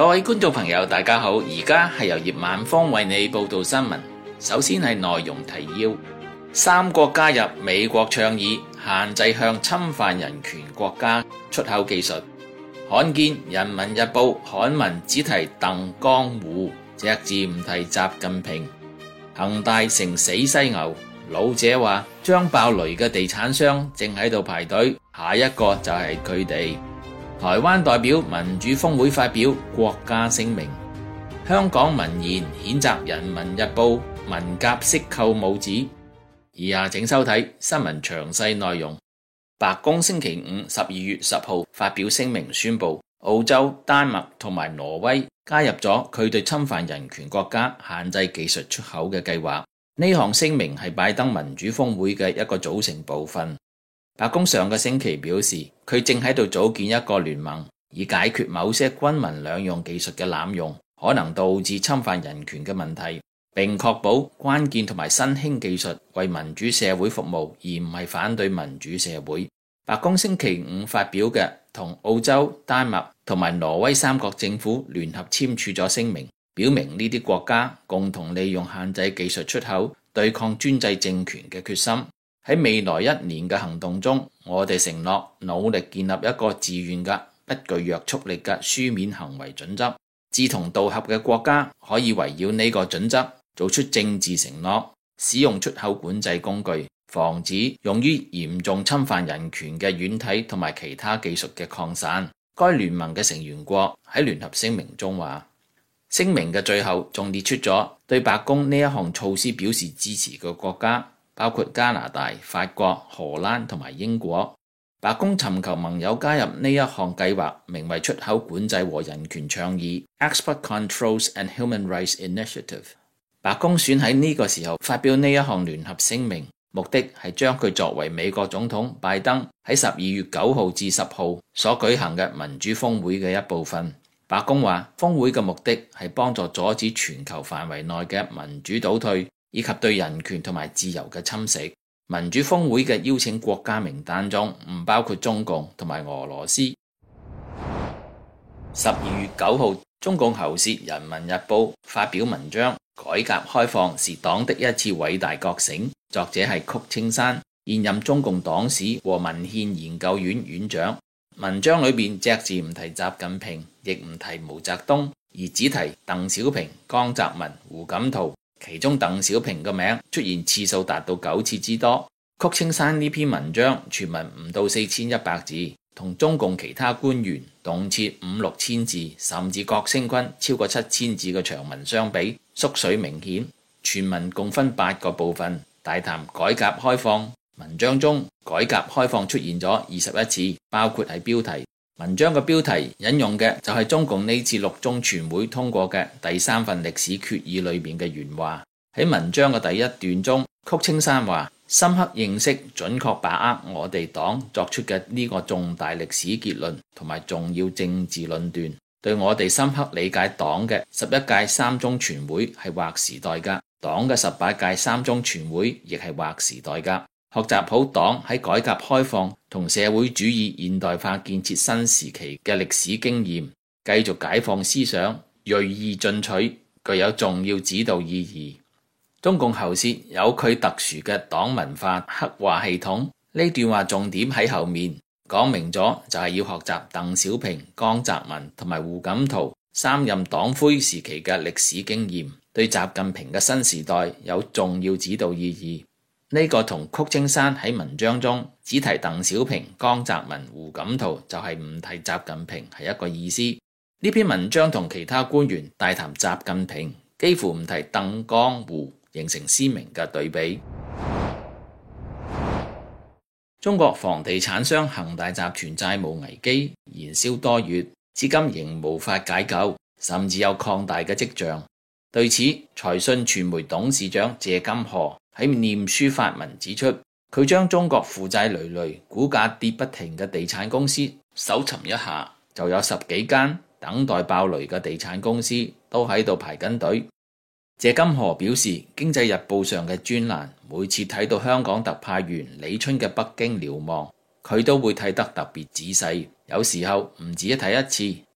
各位觀眾朋友大家好，而家係由葉晚風為你報道新聞。首先係內容提要：三國加入美國倡議限制向侵犯人權國家出口技術。罕見人民日報刊文只提鄧江湖，隻字唔提習近平。恒大成死犀牛，老者話將爆雷嘅地產商正喺度排隊，下一個就係佢哋。台灣代表民主峰會發表國家聲明。香港民研譴責人民日報文革式扣帽子。以下請收睇新聞詳細內容。白宮星期五12月10號發表聲明，宣布澳洲、丹麥同埋挪威加入咗佢對侵犯人權國家限制技術出口嘅計劃。呢項聲明係拜登民主峰會嘅一個組成部分。白宮上個星期表示，佢正喺度組建一個聯盟，以解決某些軍民兩用技術嘅濫用可能導致侵犯人權嘅問題，並確保關鍵同埋新興技術為民主社會服務，而唔係反對民主社會。白宮星期五發表嘅同澳洲、丹麥同埋挪威三國政府聯合簽署咗聲明，表明呢啲國家共同利用限制技術出口對抗專制政權嘅決心。喺未來一年嘅行動中，我哋承諾努力建立一個自願嘅不具約束力嘅書面行為準則。志同道合嘅國家可以圍繞呢個準則做出政治承諾，使用出口管制工具，防止用於嚴重侵犯人權嘅軟體同埋其他技術嘅擴散。該聯盟嘅成員國喺聯合聲明中話，聲明嘅最後仲列出咗對白宮呢一項措施表示支持嘅國家，包括加拿大、法國、荷蘭同埋英國。白宮尋求盟友加入呢一項計劃，名為出口管制和人權倡議 Export Controls and Human Rights Initiative。白宮選喺呢個時候發表呢一項聯合聲明，目的係將佢作為美國總統拜登喺12月9號至10號所舉行嘅民主峰會嘅一部分。白宮話，峰會嘅目的係幫助阻止全球範圍內嘅民主倒退，以及對人權同埋自由嘅侵蝕。民主峰會嘅邀請國家名單中唔包括中共同埋俄羅斯。12月9號，中共喉舌《人民日報》發表文章，改革開放是黨的一次偉大覺醒。作者係曲青山，現任中共黨史和文獻研究院院長。文章裏邊隻字唔提習近平，亦唔提毛澤東，而只提鄧小平、江澤民、胡錦濤。其中鄧小平嘅名出現次數達到9次之多。曲青山呢篇文章全文唔到4100字，同中共其他官員動輒5-6千字，甚至郭聲琨超過7000字嘅長文相比，縮水明顯。全文共分8個部分，大談改革開放。文章中改革開放出現咗21次，包括係標題。文章嘅標題引用嘅就係中共呢次6中全會通過嘅第3份歷史決議裏面嘅原話。喺文章嘅第一段中，曲青山話，深刻認識準確把握我哋黨作出嘅呢個重大歷史結論同埋重要政治論斷，對我哋深刻理解黨嘅11屆3中全會係劃時代噶，黨嘅18屆3中全會亦係劃時代噶。學習好黨喺改革開放同社會主義現代化建設新時期嘅歷史經驗，繼續解放思想，銳意進取，具有重要指導意義。中共喉舌有佢特殊嘅黨文化黑話系統，呢段話重點喺後面，講明咗就係要學習鄧小平、江澤民同埋胡錦濤3任黨魁時期嘅歷史經驗，對習近平嘅新時代有重要指導意義。呢個同曲青山喺文章中只提鄧小平、江澤民、胡錦濤，就係唔提習近平係一個意思。呢篇文章同其他官員大談習近平，幾乎唔提鄧江胡，形成鮮明嘅對比。中國房地產商恒大集團債務危機延燒多月，至今仍無法解救，甚至有擴大嘅跡象。對此，財訊傳媒董事長謝金河喺臉書發文指出，佢將中國負債累累、股價跌不停嘅地產公司搜尋一下，就有10幾間等待爆雷嘅地產公司都喺度排緊隊。謝金河表示，《經濟日報》上嘅專欄每次睇到香港特派員李春嘅北京瞭望，佢都會睇得特別仔細，有時候唔止睇一次。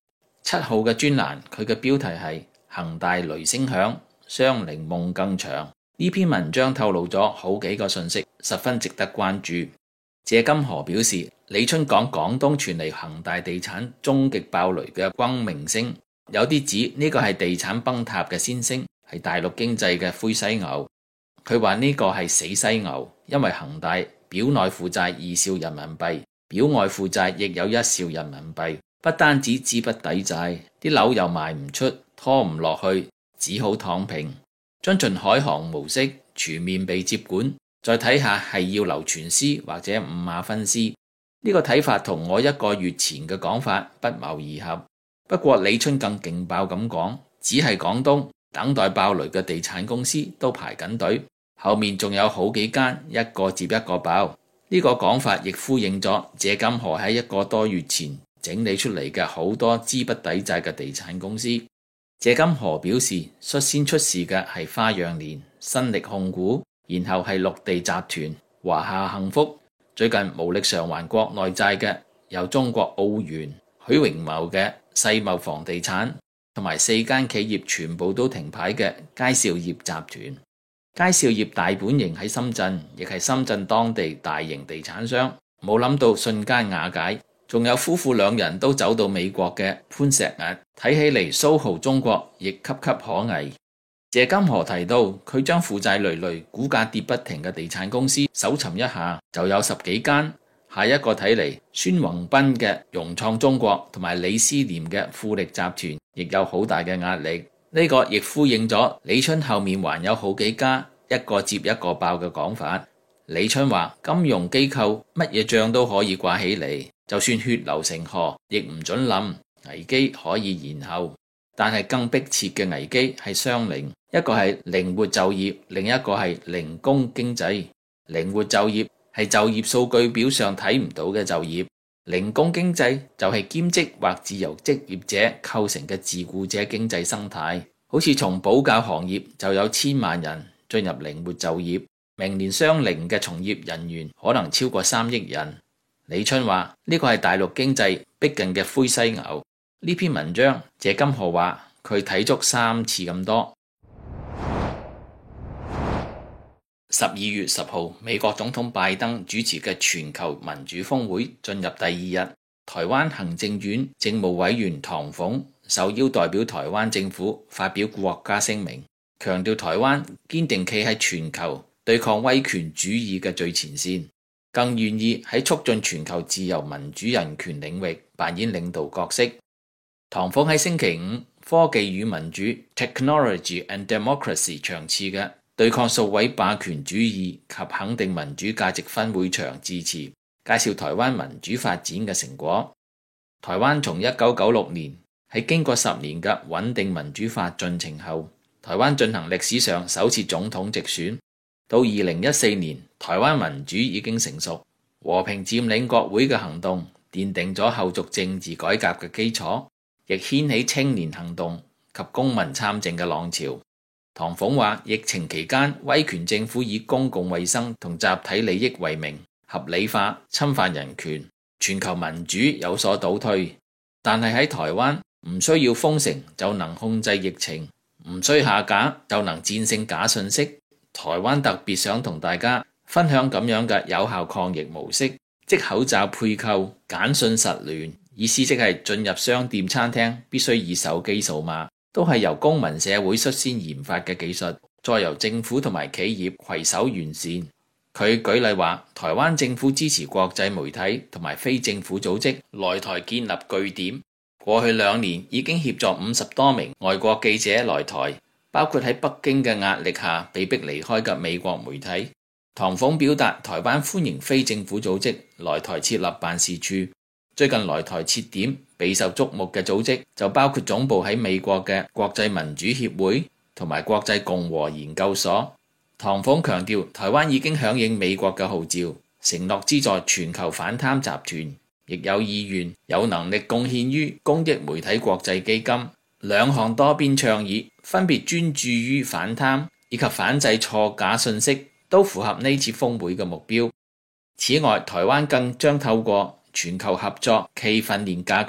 7號嘅專欄，佢嘅標題係恒大雷聲響，雙菱夢更長。呢篇文章透露咗好幾個信息，十分值得關注。謝金河表示，李春講廣東傳嚟恒大地產終極爆雷嘅轟鳴聲，有啲指呢個係地產崩塌嘅先聲，係大陸經濟嘅灰犀牛。佢話呢個係死犀牛，因為恒大表內負債2兆人民幣，表外負債亦有1兆人民幣，不單止資不抵債，啲樓又賣唔出，拖唔落去，只好躺平，遵循海航模式全面被接管，再睇下係要留全屍或者五馬分屍。呢個睇法同我1個月前嘅講法不謀而合。不過李春更勁爆咁講，只係廣東等待爆雷嘅地產公司都排緊隊，後面仲有好幾間，一個接一個爆。呢個講法亦呼應咗謝金河喺1個多月前整理出嚟嘅好多資不抵債嘅地產公司。謝金河表示，率先出事嘅係花樣年、新力控股，然後係綠地集團、華夏幸福，最近無力償還國內債嘅有中國奧園、許榮茂嘅世茂房地產，同埋4間企業全部都停牌嘅佳兆業集團。佳兆業大本營喺深圳，亦係深圳當地大型地產商，冇諗到瞬間瓦解。仲有夫婦2人都走到美國嘅潘石屹，睇起嚟蘇豪中國亦岌岌可危。謝金河提到，佢將負債累累、股價跌不停嘅地產公司搜尋一下，就有10幾間。下一個睇嚟，孫宏斌嘅融創中國同埋李思廉嘅富力集團亦有好大嘅壓力。呢個亦呼應咗李春後面還有好幾家，一個接一個爆嘅講法。李春話，金融機構乜嘢帳都可以掛起嚟，就算血流成河亦唔准冧，危機可以延後。但係更迫切嘅危機係雙零，一個係靈活就業，另一個係零工經濟。靈活就業係就業數據表上睇唔到嘅就業，零工經濟就係兼職或自由職業者構成嘅自僱者經濟生態。好似從保教行業就有1000萬人進入靈活就業，明年雙零嘅從業人員可能超過3億人。李春話呢個係大陸經濟逼近嘅灰犀牛。呢篇文章謝金河話佢睇足3次咁多。12月10號，美國總統拜登主持嘅全球民主峰會進入第2日，台灣行政院政務委員唐鳳受邀代表台灣政府發表國家聲明，強調台灣堅定企喺全球對抗威權主義嘅最前線，更願意喺促進全球自由民主人權領域扮演領導角色。唐鳳喺星期5科技與民主 Technology and Democracy 場次嘅對抗數位霸權主義及肯定民主價值分會場致辭，介紹台灣民主發展嘅成果。台灣從1996年喺經過10年嘅穩定民主化進程後，台灣進行歷史上首次總統直選。到2014年，台灣民主已經成熟，和平佔領國會嘅行動奠定咗後續政治改革嘅基礎，亦掀起青年行動及公民參政嘅浪潮。唐鳳話，疫情期間威權政府以公共衛生同集體利益為名，合理化侵犯人權，全球民主有所倒退。但係喺台灣，唔需要封城就能控制疫情，唔需下架就能戰勝假信息。台灣特別想同大家分享咁樣嘅有效抗疫模式，即口罩配購簡訊實聯，意思即係進入商店餐廳必須以手機掃碼，都係由公民社會率先研發嘅技術，再由政府同埋企業攜手完善。佢舉例話，台灣政府支持國際媒體同埋非政府組織來台建立據點，過去2年已經協助50多名外國記者來台，包括喺北京嘅壓力下被迫離開嘅美國媒體。唐鳳表達台灣歡迎非政府組織來台設立辦事處。最近來台設點備受矚目嘅組織就包括總部喺美國嘅國際民主協會同埋國際共和研究所。唐鳳強調，台灣已經響應美國嘅號召，承諾資助全球反貪集團，亦有意願有能力貢獻於公益媒體國際基金。2項多邊倡議分別專注於反貪以及反制錯假信息，都符合呢次峰會嘅目標。此外，台灣更將透過全球合作暨訓練架構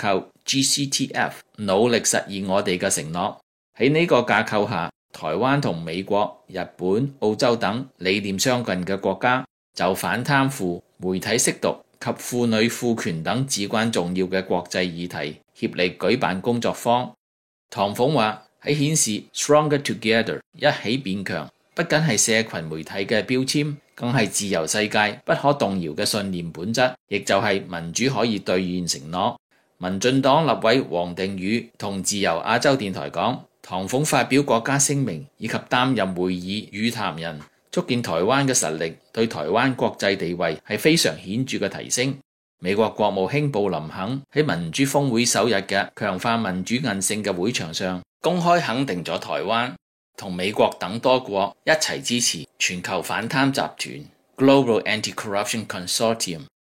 GCTF， 努力實現我哋嘅承諾。喺呢個架構下，台灣同美國、日本、澳洲等理念相近嘅國家就反貪腐、媒體識讀及婦女賦權等至關重要嘅國際議題協力舉辦工作坊。唐鳳話喺顯示 Stronger Together 一起變強，不僅係社群媒體嘅標籤，更係自由世界不可動搖嘅信念本質，亦就係民主可以兌現承諾。民進黨立委王定宇同自由亞洲電台講，唐鳳發表國家聲明以及擔任會議與談人，足見台灣嘅實力對台灣國際地位係非常顯著嘅提升。美國國務卿布林肯喺民主峰會首日嘅強化民主韌性嘅會場上，公開肯定咗台灣，同美國等多國一齊支持全球反貪集團 Global Anti-Corruption Consortium。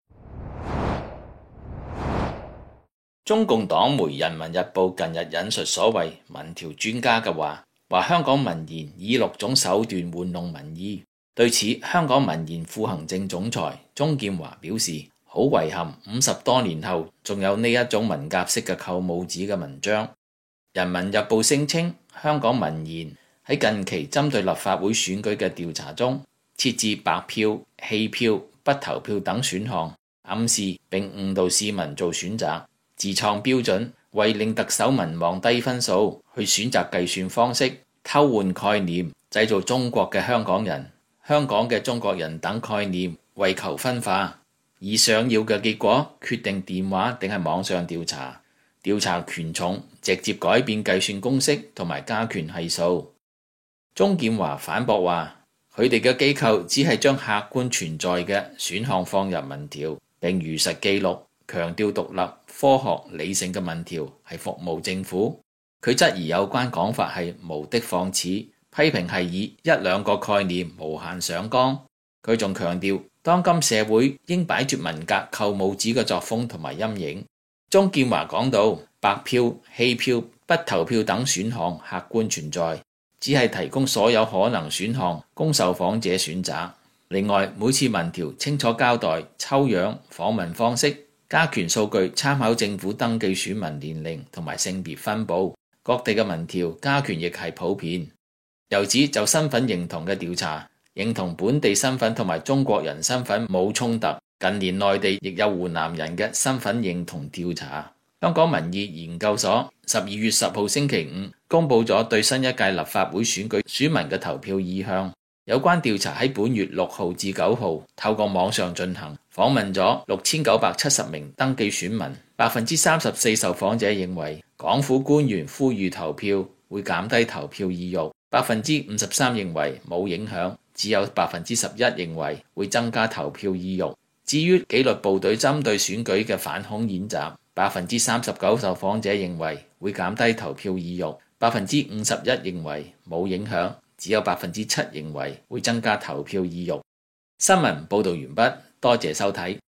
中共黨媒《人民日報》近日引述所謂民調專家嘅話香港民研以6種手段玩弄民意。對此，香港民研副行政總裁鍾劍華表示，好遺憾50多年後仲有呢一種文革式嘅扣帽子嘅文章。《人民日報》聲稱，香港民研喺近期針對立法會選舉嘅調查中，設置白票、棄票、不投票等選項，暗示並誤導市民做選擇，自創標準，為令特首民望低分數去選擇計算方式，偷換概念，製造中國嘅香港人、香港嘅中國人等概念，為求分化。而想要嘅結果，決定電話定係網上調查，調查權重，直接改變計算公式同埋加權係數。鍾劍華反駁話，佢哋嘅機構只係將客觀存在嘅選項放入民調，並如實記錄，強調獨立、科學、理性嘅民調係服務政府。佢質疑有關講法係無的放矢，批評係以1-2個概念無限上綱。佢仲強調，當今社會應擺脫文革扣帽子嘅作風同埋陰影。鍾劍華講到，白票、棄票、不投票等選項客觀存在，只係提供所有可能選項供受訪者選擇。另外，每次民調清楚交代抽樣、訪問方式、加權數據參考政府登記選民年齡同埋性別分佈，各地嘅民調加權亦係普遍。由此就身份認同嘅調查，認同本地身份同埋中國人身份冇衝突。近年內地亦有湖南人嘅身份認同調查。香港民意研究所12月10號星期五公佈咗對新一屆立法會選舉選民嘅投票意向。有關調查喺本月6號至9號透過網上進行，訪問咗6970名登記選民。34%受訪者認為港府官員呼籲投票會減低投票意欲，53%認為冇影響，只有11%認為會增加投票意欲。至於紀律部隊針對選舉嘅反恐演習，39%受訪者認為會減低投票意欲，51%認為冇影響，只有7%認為會增加投票意欲。新聞報導完畢，多謝收睇。